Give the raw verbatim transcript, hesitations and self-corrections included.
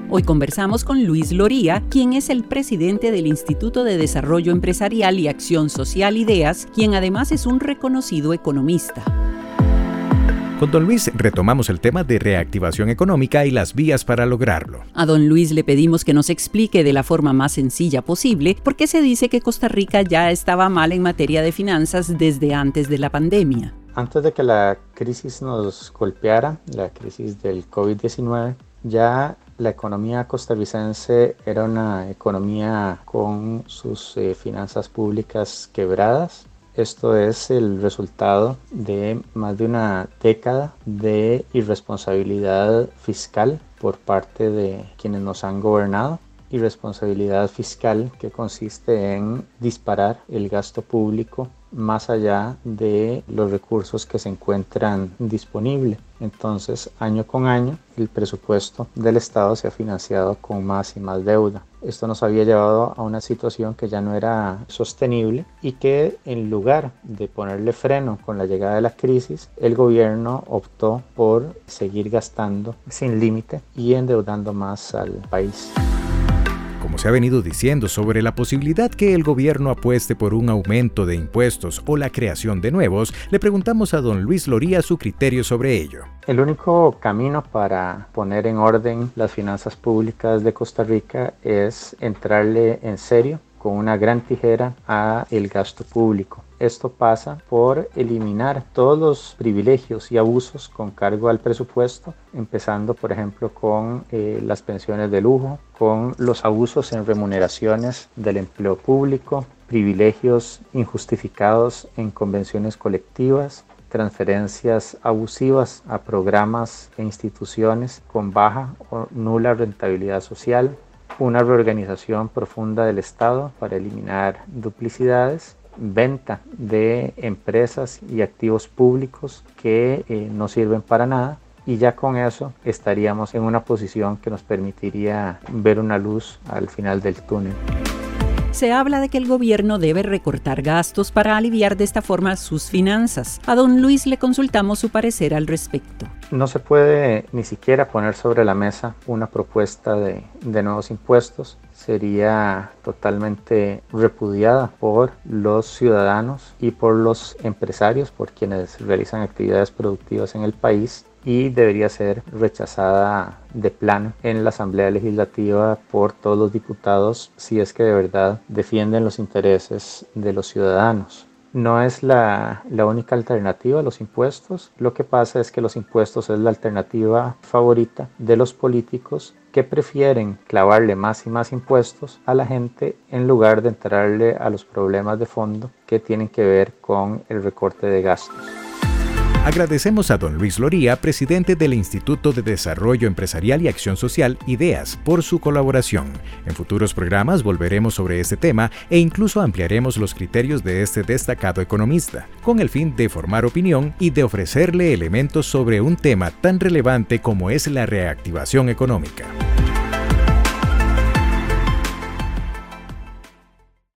Hoy conversamos con Luis Loría, quien es el presidente del Instituto de Desarrollo Empresarial y Acción Social IDEAS, quien además es un reconocido economista. Con don Luis retomamos el tema de reactivación económica y las vías para lograrlo. A don Luis le pedimos que nos explique de la forma más sencilla posible por qué se dice que Costa Rica ya estaba mal en materia de finanzas desde antes de la pandemia. Antes de que la crisis nos golpeara, la crisis del COVID diecinueve, ya la economía costarricense era una economía con sus eh, finanzas públicas quebradas. Esto es el resultado de más de una década de irresponsabilidad fiscal por parte de quienes nos han gobernado. Irresponsabilidad fiscal que consiste en disparar el gasto público más allá de los recursos que se encuentran disponibles. Entonces, año con año, el presupuesto del Estado se ha financiado con más y más deuda. Esto nos había llevado a una situación que ya no era sostenible y que, en lugar de ponerle freno con la llegada de la crisis, el gobierno optó por seguir gastando sin límite y endeudando más al país. Como se ha venido diciendo sobre la posibilidad que el gobierno apueste por un aumento de impuestos o la creación de nuevos, le preguntamos a don Luis Loría su criterio sobre ello. El único camino para poner en orden las finanzas públicas de Costa Rica es entrarle en serio con una gran tijera a el gasto público. Esto pasa por eliminar todos los privilegios y abusos con cargo al presupuesto, empezando por ejemplo con eh, las pensiones de lujo, con los abusos en remuneraciones del empleo público, privilegios injustificados en convenciones colectivas, transferencias abusivas a programas e instituciones con baja o nula rentabilidad social, una reorganización profunda del Estado para eliminar duplicidades, venta de empresas y activos públicos que eh, no sirven para nada, y ya con eso estaríamos en una posición que nos permitiría ver una luz al final del túnel. Se habla de que el gobierno debe recortar gastos para aliviar de esta forma sus finanzas. A don Luis le consultamos su parecer al respecto. No se puede ni siquiera poner sobre la mesa una propuesta de, de nuevos impuestos. Sería totalmente repudiada por los ciudadanos y por los empresarios, por quienes realizan actividades productivas en el país, y debería ser rechazada de plano en la Asamblea Legislativa por todos los diputados si es que de verdad defienden los intereses de los ciudadanos. No es la, la única alternativa a los impuestos. Lo que pasa es que los impuestos es la alternativa favorita de los políticos que prefieren clavarle más y más impuestos a la gente en lugar de entrarle a los problemas de fondo que tienen que ver con el recorte de gastos. Agradecemos a don Luis Loría, presidente del Instituto de Desarrollo Empresarial y Acción Social IDEAS, por su colaboración. En futuros programas volveremos sobre este tema e incluso ampliaremos los criterios de este destacado economista, con el fin de formar opinión y de ofrecerle elementos sobre un tema tan relevante como es la reactivación económica.